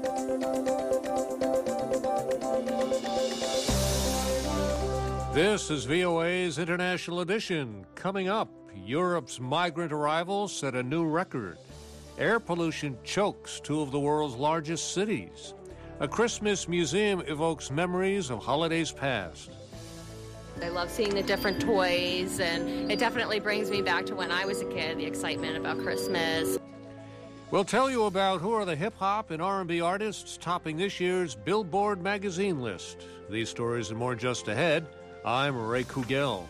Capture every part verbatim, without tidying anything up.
This is V O A's International Edition. Coming up, Europe's migrant arrivals set a new record. Air pollution chokes two of the world's largest cities. A Christmas museum evokes memories of holidays past. I love seeing the different toys, and it definitely brings me back to when I was a kid, the excitement about Christmas. We'll tell you about who are the hip-hop and R and B artists topping this year's Billboard magazine list. These stories and more just ahead. I'm Ray Kugel.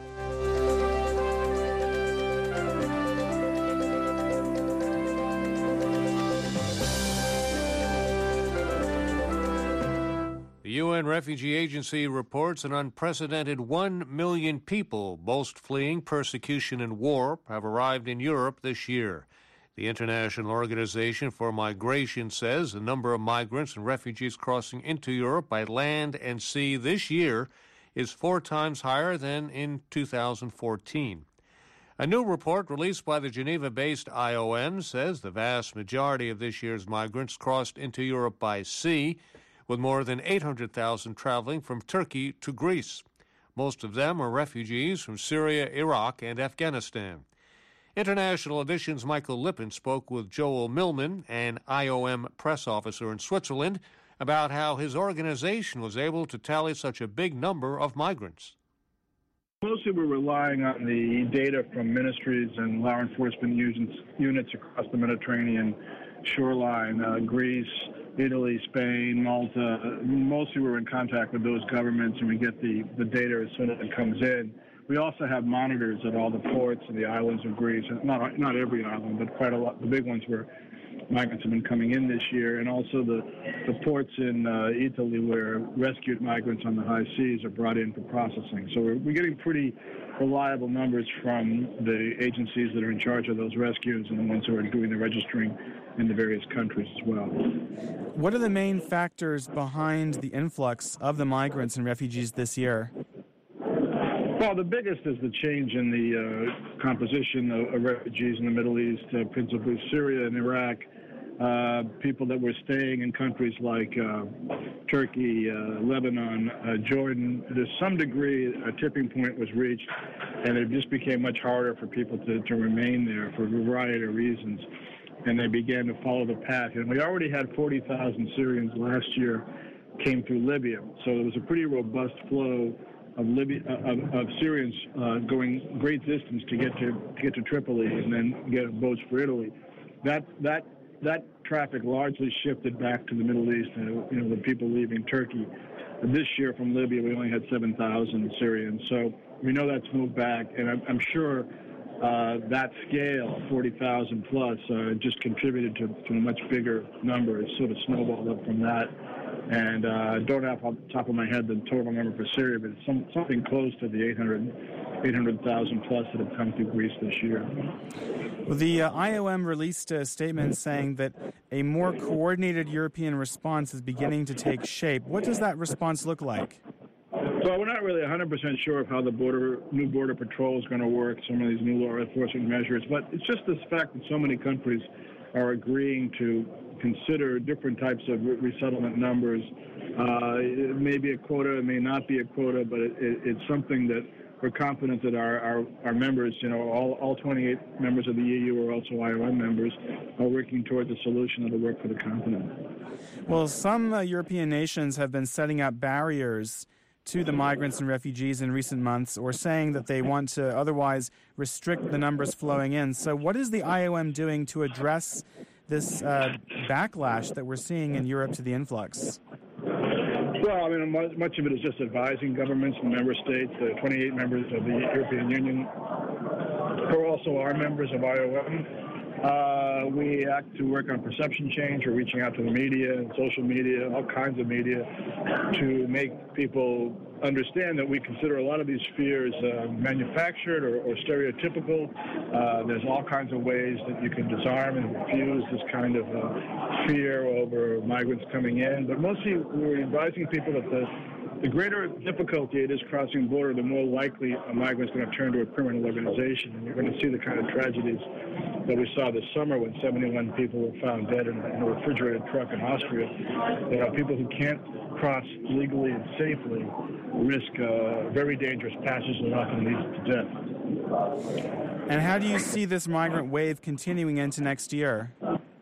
The U N Refugee Agency reports an unprecedented one million people, most fleeing persecution and war, have arrived in Europe this year. The International Organization for Migration says the number of migrants and refugees crossing into Europe by land and sea this year is four times higher than in two thousand fourteen. A new report released by the Geneva-based I O M says the vast majority of this year's migrants crossed into Europe by sea, with more than eight hundred thousand traveling from Turkey to Greece. Most of them are refugees from Syria, Iraq, and Afghanistan. International Edition's Michael Lippin spoke with Joel Millman, an I O M press officer in Switzerland, about how his organization was able to tally such a big number of migrants. Mostly we're relying on the data from ministries and law enforcement units across the Mediterranean shoreline, uh, Greece, Italy, Spain, Malta. Mostly we're in contact with those governments, and we get the, the data as soon as it comes in. We also have monitors at all the ports and the islands of Greece. Not not every island, but quite a lot. The big ones where migrants have been coming in this year, and also the, the ports in uh, Italy where rescued migrants on the high seas are brought in for processing. So we're, we're getting pretty reliable numbers from the agencies that are in charge of those rescues and the ones who are doing the registering in the various countries as well. What are the main factors behind the influx of the migrants and refugees this year? Well, the biggest is the change in the uh, composition of, of refugees in the Middle East, uh, principally Syria and Iraq. Uh, people that were staying in countries like uh, Turkey, uh, Lebanon, uh, Jordan. To some degree, a tipping point was reached, and it just became much harder for people to, to remain there for a variety of reasons. And they began to follow the path. And we already had forty thousand Syrians last year came through Libya. So there was a pretty robust flow of Libya, of, of Syrians uh, going great distance to get to, to get to Tripoli and then get boats for Italy. That that that traffic largely shifted back to the Middle East. Uh, you know, the people leaving Turkey. This year from Libya, we only had seven thousand Syrians. So we know that's moved back, and I'm, I'm sure uh, that scale, forty thousand plus, uh, just contributed to, to a much bigger number. It sort of snowballed up from that. And I uh, don't have off the top of my head the total number for Syria, but it's some, something close to the eight hundred thousand plus that have come through Greece this year. Well, the uh, I O M released a statement saying that a more coordinated European response is beginning to take shape. What does that response look like? So we're not really one hundred percent sure of how the border, new border patrol is going to work, some of these new law enforcement measures, but it's just the fact that so many countries are agreeing to consider different types of resettlement numbers. Uh, it may be a quota, it may not be a quota, but it, it, it's something that we're confident that our, our, our members, you know, all, all twenty-eight members of the E U are also I O M members, are working towards a solution that will work for the continent. Well, some uh, European nations have been setting up barriers to the migrants and refugees in recent months, or saying that they want to otherwise restrict the numbers flowing in. So what is the I O M doing to address this uh, backlash that we're seeing in Europe to the influx? Well, I mean, much of it is just advising governments and member states. The twenty-eight members of the European Union who also are members of I O M. Uh, we act to work on perception change. We're reaching out to the media and social media, all kinds of media, to make people understand that we consider a lot of these fears uh, manufactured or, or stereotypical. Uh, there's all kinds of ways that you can disarm and diffuse this kind of uh, fear over migrants coming in. But mostly we're advising people that the the greater difficulty it is crossing the border, the more likely a migrant's going to turn to a criminal organization. And you're going to see the kind of tragedies that we saw this summer when seventy-one people were found dead in, in a refrigerated truck in Austria. You know, people who can't cross legally and safely risk uh, very dangerous passage that often leads to death. And how do you see this migrant wave continuing into next year?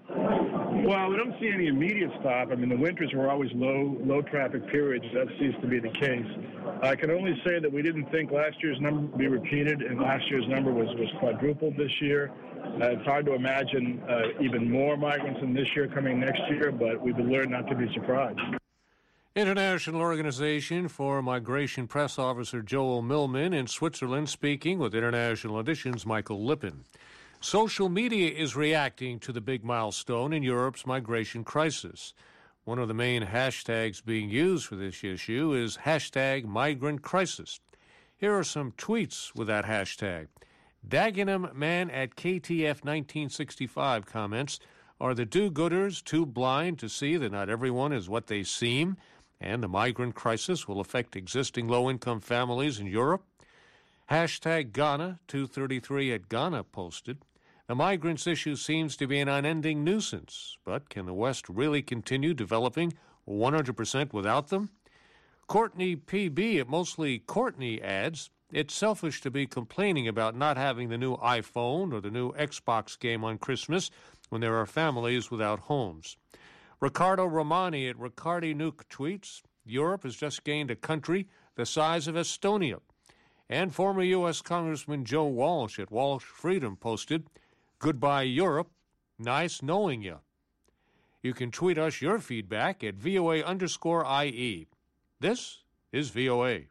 Well, we don't see any immediate stop. I mean, the winters were always low, low traffic periods. That ceased to be the case. I can only say that we didn't think last year's number would be repeated, and last year's number was, was quadrupled this year. Uh, it's hard to imagine uh, even more migrants in this year coming next year, but we've learned not to be surprised. International Organization for Migration Press Officer Joel Millman in Switzerland speaking with International Edition's Michael Lippin. Social media is reacting to the big milestone in Europe's migration crisis. One of the main hashtags being used for this issue is hashtag migrant crisis. Here are some tweets with that hashtag. Dagenham man at K T F nineteen sixty-five comments, are the do-gooders too blind to see that not everyone is what they seem, and the migrant crisis will affect existing low-income families in Europe? Hashtag Ghana two thirty-three at Ghana posted, the migrants issue seems to be an unending nuisance, but can the West really continue developing one hundred percent without them? Courtney P B at Mostly Courtney adds, it's selfish to be complaining about not having the new iPhone or the new Xbox game on Christmas when there are families without homes. Ricardo Romani at Ricardi Nuke tweets, Europe has just gained a country the size of Estonia. And former U S Congressman Joe Walsh at Walsh Freedom posted, goodbye, Europe. Nice knowing you. You can tweet us your feedback at VOA underscore IE. This is V O A.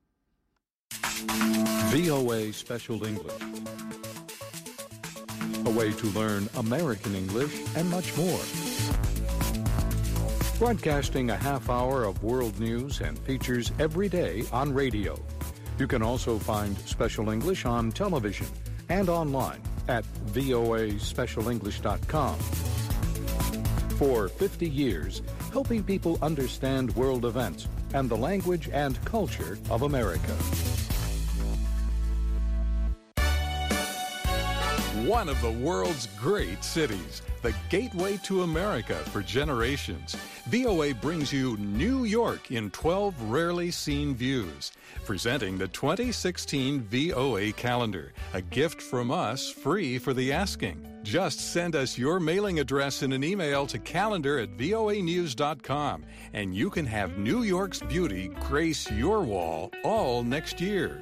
V O A Special English. A way to learn American English and much more. Broadcasting a half hour of world news and features every day on radio. You can also find Special English on television and online at V O A special english dot com. For fifty years, helping people understand world events and the language and culture of America. One of the world's great cities, the gateway to America for generations. V O A brings you New York in twelve rarely seen views. Presenting the twenty sixteen V O A calendar, a gift from us free for the asking. Just send us your mailing address in an email to calendar at V O A news dot com, and you can have New York's beauty grace your wall all next year.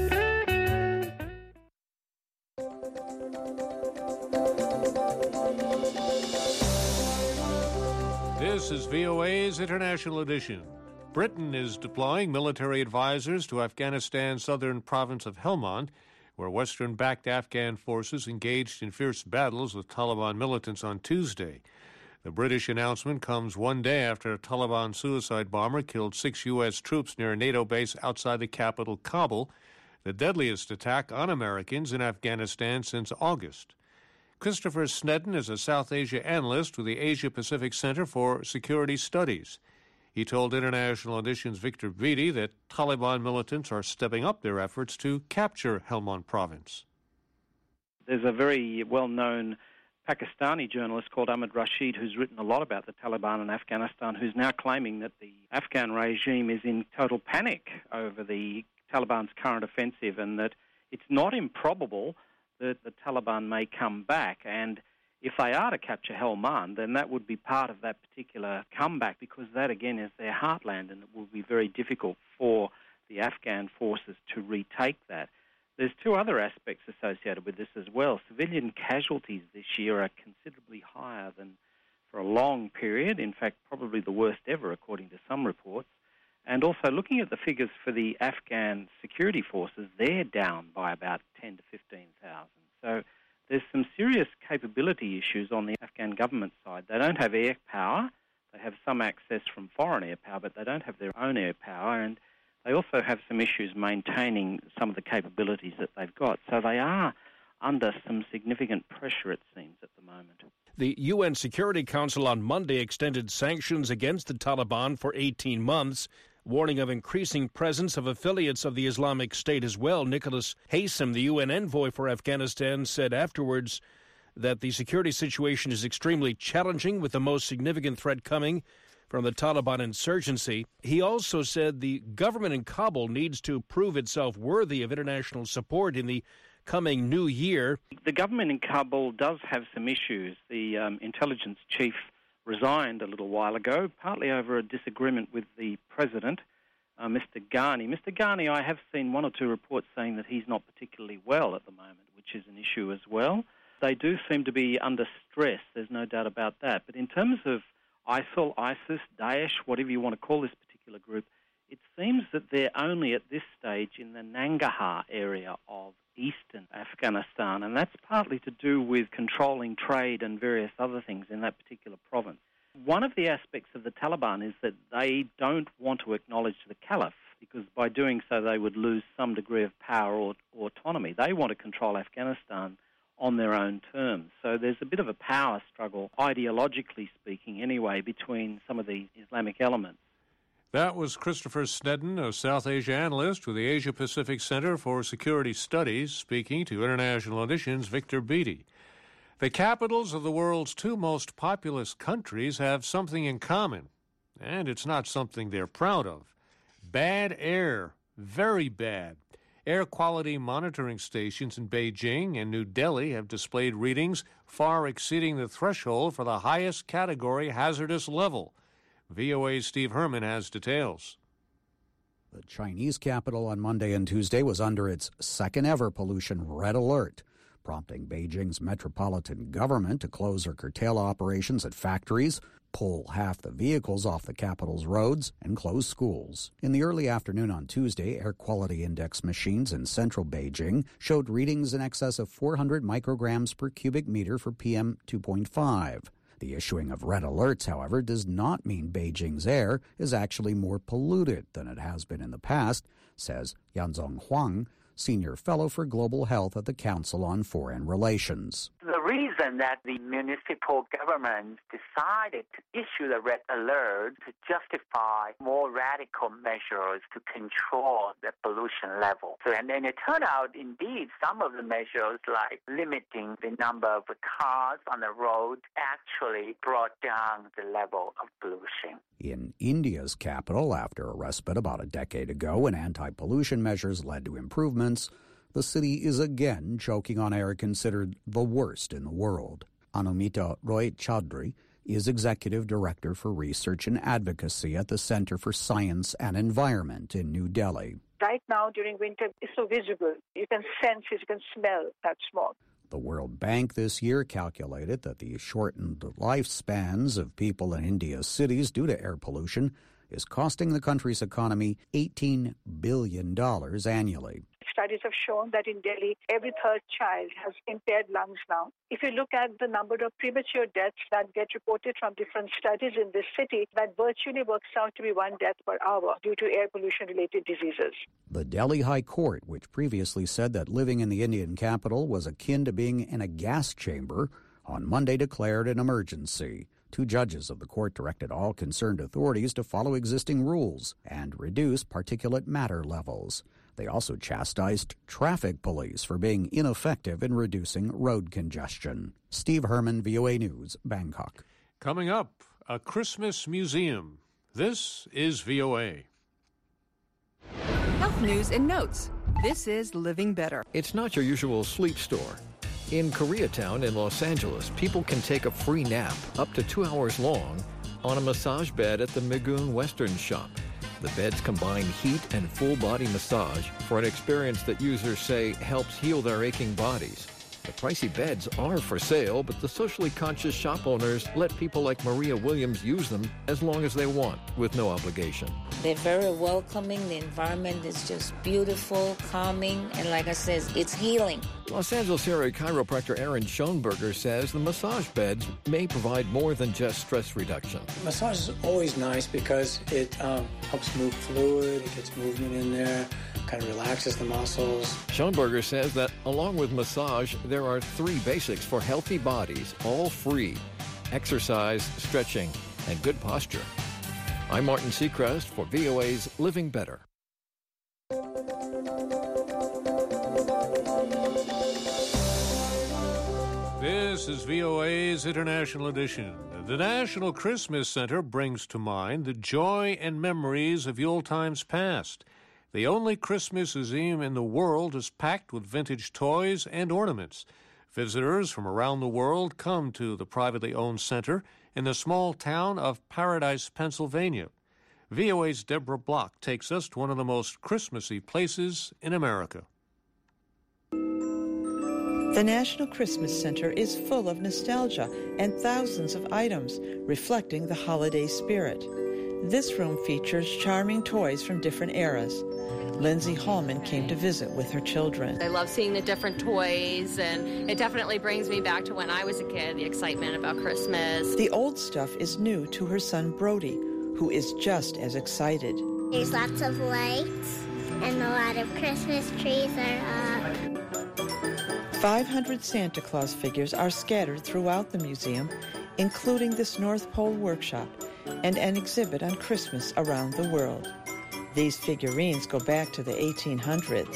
This is V O A's International Edition. Britain is deploying military advisors to Afghanistan's southern province of Helmand, where Western-backed Afghan forces engaged in fierce battles with Taliban militants on Tuesday. The British announcement comes one day after a Taliban suicide bomber killed six U S troops near a NATO base outside the capital, Kabul, the deadliest attack on Americans in Afghanistan since August. Christopher Snedden is a South Asia analyst with the Asia-Pacific Center for Security Studies. He told International Edition's Victor Beatty that Taliban militants are stepping up their efforts to capture Helmand province. There's a very well-known Pakistani journalist called Ahmed Rashid who's written a lot about the Taliban in Afghanistan, who's now claiming that the Afghan regime is in total panic over the Taliban's current offensive and that it's not improbable that the Taliban may come back. And if they are to capture Helmand, then that would be part of that particular comeback, because that, again, is their heartland, and it will be very difficult for the Afghan forces to retake that. There's two other aspects associated with this as well. Civilian casualties this year are considerably higher than for a long period, in fact, probably the worst ever, according to some reports. And also, looking at the figures for the Afghan security forces, they're down by about ten to fifteen thousand. So there's some serious capability issues on the Afghan government side. They don't have air power. They have some access from foreign air power, but they don't have their own air power. And they also have some issues maintaining some of the capabilities that they've got. So they are under some significant pressure, it seems, at the moment. The U N Security Council on Monday extended sanctions against the Taliban for eighteen months warning of increasing presence of affiliates of the Islamic State as well. Nicholas Haysom, the U N envoy for Afghanistan, said afterwards that the security situation is extremely challenging, with the most significant threat coming from the Taliban insurgency. He also said the government in Kabul needs to prove itself worthy of international support in the coming new year. The government in Kabul does have some issues. The um, intelligence chief resigned a little while ago, partly over a disagreement with the president, uh, Mister Ghani. Mister Ghani, I have seen one or two reports saying that he's not particularly well at the moment, which is an issue as well. They do seem to be under stress, there's no doubt about that. But in terms of ISIL, ISIS, Daesh, whatever you want to call this particular group, it seems that they're only at this stage in the Nangarhar area of eastern Afghanistan, and that's partly to do with controlling trade and various other things in that particular province. One of the aspects of the Taliban is that they don't want to acknowledge the Caliph, because by doing so they would lose some degree of power or, or autonomy. They want to control Afghanistan on their own terms. So there's a bit of a power struggle, ideologically speaking anyway, between some of the Islamic elements. That was Christopher Snedden, a South Asia analyst with the Asia Pacific Center for Security Studies, speaking to International Edition's Victor Beattie. The capitals of the world's two most populous countries have something in common, and it's not something they're proud of. Bad air, very bad. Air quality monitoring stations in Beijing and New Delhi have displayed readings far exceeding the threshold for the highest category hazardous level. V O A's Steve Herman has details. The Chinese capital on Monday and Tuesday was under its second-ever pollution red alert, prompting Beijing's metropolitan government to close or curtail operations at factories, pull half the vehicles off the capital's roads, and close schools. In the early afternoon on Tuesday, air quality index machines in central Beijing showed readings in excess of four hundred micrograms per cubic meter for P M two point five. The issuing of red alerts, however, does not mean Beijing's air is actually more polluted than it has been in the past, says Yanzong Huang, Senior Fellow for Global Health at the Council on Foreign Relations. The reason that the municipal government decided to issue the red alert to justify more radical measures to control the pollution level. So, and then it turned out, indeed, some of the measures, like limiting the number of cars on the road, actually brought down the level of pollution. In India's capital, after a respite about a decade ago when anti-pollution measures led to improvements, the city is again choking on air considered the worst in the world. Anumita Roy Chaudhry is Executive Director for Research and Advocacy at the Center for Science and Environment in New Delhi. Right now, during winter, it's so visible. You can sense it, you can smell that smog. The World Bank this year calculated that the shortened lifespans of people in India's cities due to air pollution is costing the country's economy eighteen billion dollars annually. Studies have shown that in Delhi, every third child has impaired lungs now. If you look at the number of premature deaths that get reported from different studies in this city, that virtually works out to be one death per hour due to air pollution-related diseases. The Delhi High Court, which previously said that living in the Indian capital was akin to being in a gas chamber, on Monday declared an emergency. Two judges of the court directed all concerned authorities to follow existing rules and reduce particulate matter levels. They also chastised traffic police for being ineffective in reducing road congestion. Steve Herman, V O A News, Bangkok. Coming up, a Christmas museum. This is V O A. Health news and notes. This is Living Better. It's not your usual sleep store. In Koreatown in Los Angeles, people can take a free nap up to two hours long on a massage bed at the Migoon Western Shop. The beds combine heat and full-body massage for an experience that users say helps heal their aching bodies. The pricey beds are for sale, but the socially conscious shop owners let people like Maria Williams use them as long as they want, with no obligation. They're very welcoming. The environment is just beautiful, calming, and like I said, it's healing. Los Angeles area chiropractor Aaron Schoenberger says the massage beds may provide more than just stress reduction. Massage is always nice because it um, helps move fluid, it gets movement in there, kind of relaxes the muscles. Schoenberger says that along with massage, there are three basics for healthy bodies, all free: exercise, stretching, and good posture. I'm Martin Seacrest for V O A's Living Better. This is V O A's International Edition. The National Christmas Center brings to mind the joy and memories of Yule times past. The only Christmas museum in the world is packed with vintage toys and ornaments. Visitors from around the world come to the privately owned center in the small town of Paradise, Pennsylvania. V O A's Deborah Block takes us to one of the most Christmassy places in America. The National Christmas Center is full of nostalgia and thousands of items reflecting the holiday spirit. This room features charming toys from different eras. Lindsay Hallman came to visit with her children. I love seeing the different toys, and it definitely brings me back to when I was a kid, the excitement about Christmas. The old stuff is new to her son Brody, who is just as excited. There's lots of lights, and a lot of Christmas trees are up. five hundred Santa Claus figures are scattered throughout the museum, including this North Pole workshop and an exhibit on Christmas around the world. These figurines go back to the eighteen hundreds.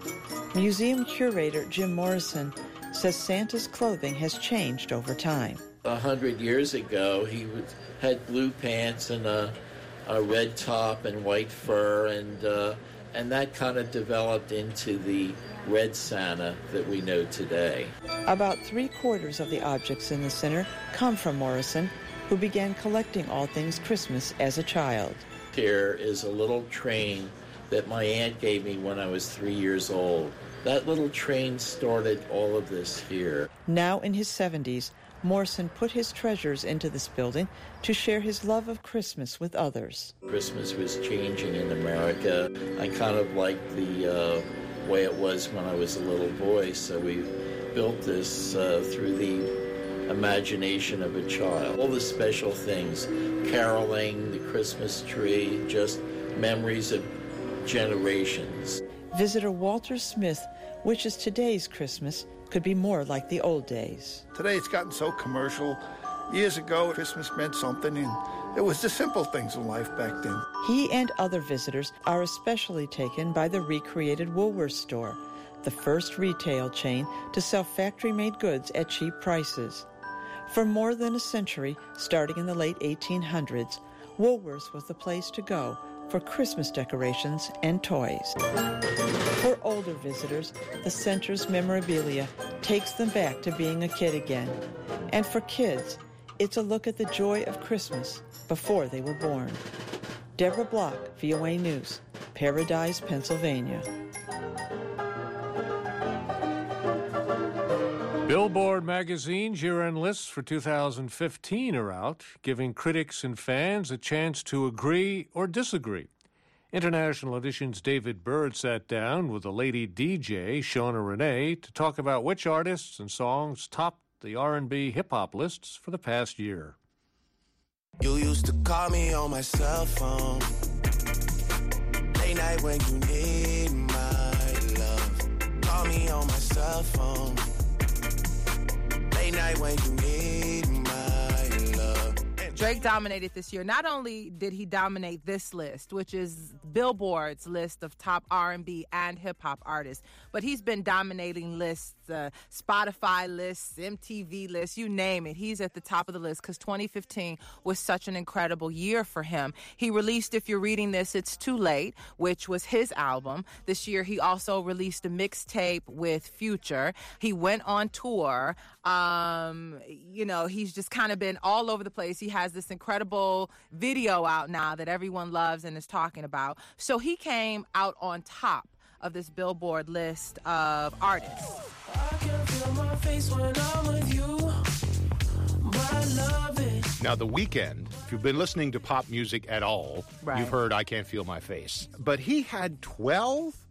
Museum curator Jim Morrison says Santa's clothing has changed over time. A hundred years ago, he was, had blue pants and a, a red top and white fur, and uh, and that kind of developed into the red Santa that we know today. About three quarters of the objects in the center come from Morrison, who began collecting all things Christmas as a child. Here is a little train that my aunt gave me when I was three years old. That little train started all of this here. Now in his seventies, Morrison put his treasures into this building to share his love of Christmas with others. Christmas was changing in America. I kind of liked the uh, way it was when I was a little boy, so we built this uh, through the imagination of a child. All the special things, caroling, the Christmas tree, just memories of generations. Visitor Walter Smith wishes today's Christmas could be more like the old days. Today it's gotten so commercial. Years ago, Christmas meant something, and it was the simple things in life back then. He and other visitors are especially taken by the recreated Woolworths store, the first retail chain to sell factory-made goods at cheap prices. For more than a century, starting in the late eighteen hundreds, Woolworths was the place to go for Christmas decorations and toys. For older visitors, the center's memorabilia takes them back to being a kid again. And for kids, it's a look at the joy of Christmas before they were born. Deborah Block, V O A News, Paradise, Pennsylvania. Billboard magazine's year-end lists for two thousand fifteen are out, giving critics and fans a chance to agree or disagree. International Edition's David Bird sat down with the lady D J, Shauna Renee, to talk about which artists and songs topped the R and B hip-hop lists for the past year. You used to call me on my cell phone, late night when you need my love. Call me on my cell phone, late night when you need my love. Drake dominated this year. Not only did he dominate this list, which is Billboard's list of top R and B and hip-hop artists, but he's been dominating lists, uh, Spotify lists, M T V lists, you name it. He's at the top of the list because twenty fifteen was such an incredible year for him. He released, if you're reading this, It's Too Late, which was his album. This year, he also released a mixtape with Future. He went on tour. Um, you know, he's just kind of been all over the place. He has this incredible video out now that everyone loves and is talking about. So he came out on top of this Billboard list of artists. I can feel my face when I'm with you, but I love it. Now, The Weeknd, if you've been listening to pop music at all, right, you've heard I Can't Feel My Face. But he had twelve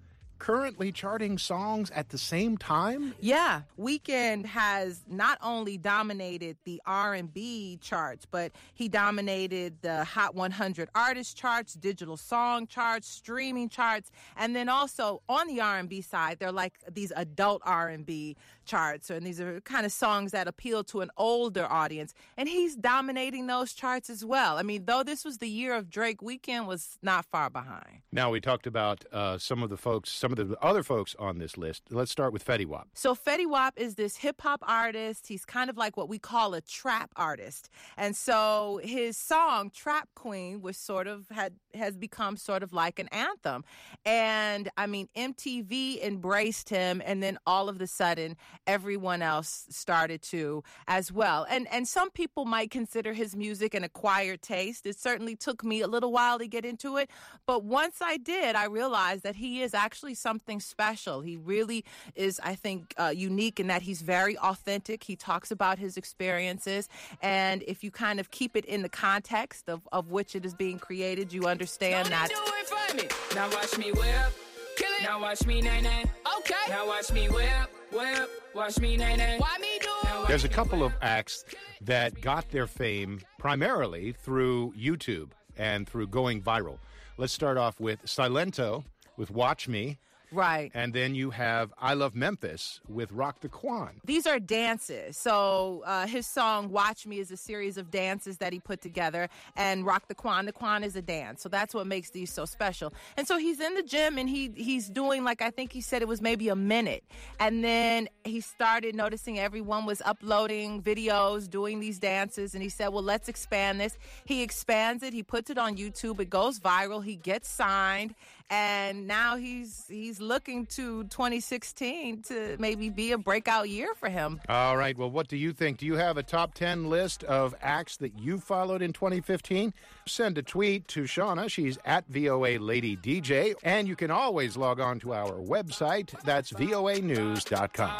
currently charting songs at the same time? Yeah. Weeknd has not only dominated the R and B charts, but he dominated the Hot one hundred Artist charts, digital song charts, streaming charts, and then also on the R and B side, they're like these adult R and B charts, and these are kind of songs that appeal to an older audience, and he's dominating those charts as well. I mean, though this was the year of Drake, Weeknd was not far behind. Now, we talked about uh, some of the folks, some of the other folks on this list. Let's start with Fetty Wap. So Fetty Wap is this hip-hop artist. He's kind of like what we call a trap artist. And so his song, Trap Queen, was sort of, had has become sort of like an anthem. And, I mean, M T V embraced him, and then all of a sudden, everyone else started to as well. And and some people might consider his music an acquired taste. It certainly took me a little while to get into it. But once I did, I realized that he is actually something special. He really is, I think, uh, unique in that he's very authentic. He talks about his experiences. And if you kind of keep it in the context of, of which it is being created, you understand that. Do it for me. Now watch me whip. Kill it. Now watch me nay nay. Okay. Now watch me whip. Whip. Watch me nay nay. Why me do it? There's a couple of acts that got their fame primarily through YouTube and through going viral. Let's start off with Silento with Watch Me. Right. And then you have I Love Memphis with Rock the Quan. These are dances. So uh, his song Watch Me is a series of dances that he put together, and Rock the Quan, the Quan is a dance. So that's what makes these so special. And so he's in the gym, and he he's doing, like, I think he said it was maybe a minute. And then he started noticing everyone was uploading videos, doing these dances, and he said, well, let's expand this. He expands it. He puts it on YouTube. It goes viral. He gets signed. And now he's he's looking to twenty sixteen to maybe be a breakout year for him. All right. Well, what do you think? Do you have a top ten list of acts that you followed in twenty fifteen? Send a tweet to Shauna. She's at V O A Lady D J. And you can always log on to our website. That's V O A news dot com.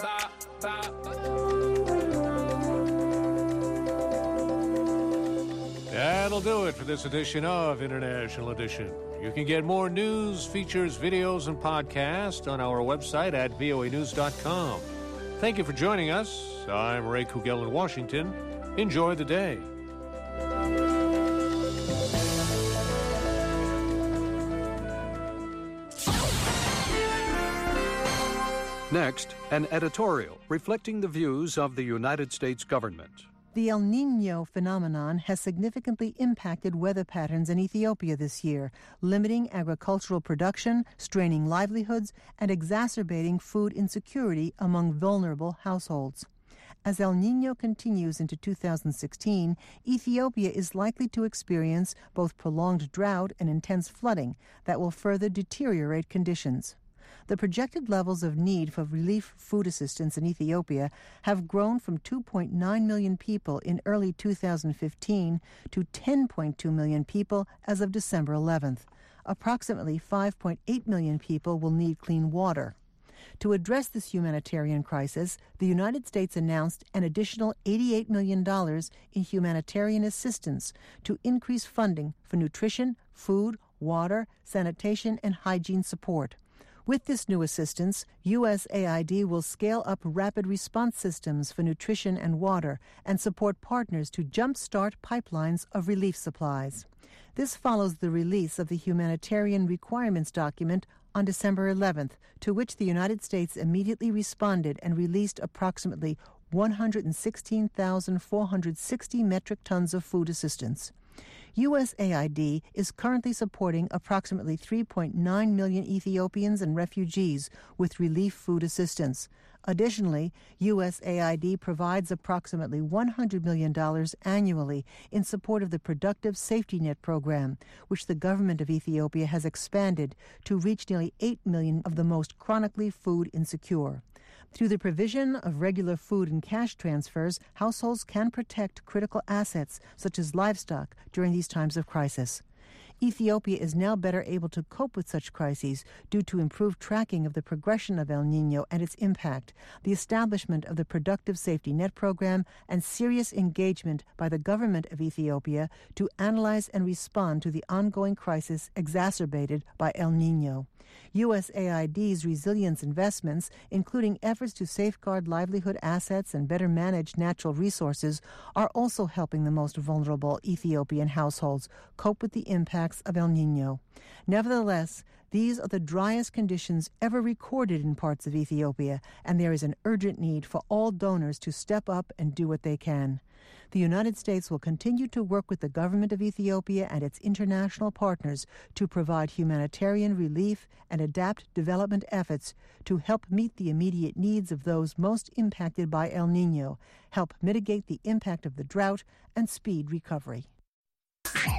That'll do it for this edition of International Edition. You can get more news, features, videos, and podcasts on our website at V O A news dot com. Thank you for joining us. I'm Ray Kugel in Washington. Enjoy the day. Next, an editorial reflecting the views of the United States government. The El Niño phenomenon has significantly impacted weather patterns in Ethiopia this year, limiting agricultural production, straining livelihoods, and exacerbating food insecurity among vulnerable households. As El Niño continues into two thousand sixteen, Ethiopia is likely to experience both prolonged drought and intense flooding that will further deteriorate conditions. The projected levels of need for relief food assistance in Ethiopia have grown from two point nine million people in early two thousand fifteen to ten point two million people as of December eleventh. Approximately five point eight million people will need clean water. To address this humanitarian crisis, the United States announced an additional eighty-eight million dollars in humanitarian assistance to increase funding for nutrition, food, water, sanitation, and hygiene support. With this new assistance, U S A I D will scale up rapid response systems for nutrition and water and support partners to jumpstart pipelines of relief supplies. This follows the release of the Humanitarian Requirements document on December eleventh, to which the United States immediately responded and released approximately one hundred sixteen thousand four hundred sixty metric tons of food assistance. U S A I D is currently supporting approximately three point nine million Ethiopians and refugees with relief food assistance. Additionally, U S A I D provides approximately one hundred million dollars annually in support of the Productive Safety Net program, which the government of Ethiopia has expanded to reach nearly eight million of the most chronically food insecure. Through the provision of regular food and cash transfers, households can protect critical assets such as livestock during these times of crisis. Ethiopia is now better able to cope with such crises due to improved tracking of the progression of El Niño and its impact, the establishment of the Productive Safety Net program, and serious engagement by the government of Ethiopia to analyze and respond to the ongoing crisis exacerbated by El Niño. U S A I D's resilience investments, including efforts to safeguard livelihood assets and better manage natural resources, are also helping the most vulnerable Ethiopian households cope with the impacts of El Niño. Nevertheless, these are the driest conditions ever recorded in parts of Ethiopia, and there is an urgent need for all donors to step up and do what they can. The United States will continue to work with the government of Ethiopia and its international partners to provide humanitarian relief and adapt development efforts to help meet the immediate needs of those most impacted by El Niño, help mitigate the impact of the drought, and speed recovery.